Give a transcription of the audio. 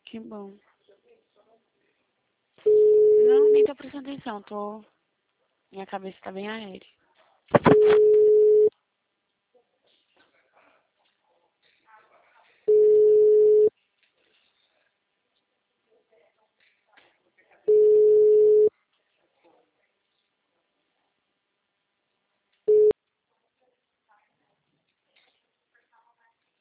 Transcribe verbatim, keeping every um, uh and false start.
Que bom. Não, nem tô prestando atenção, tô... Minha cabeça tá bem aérea.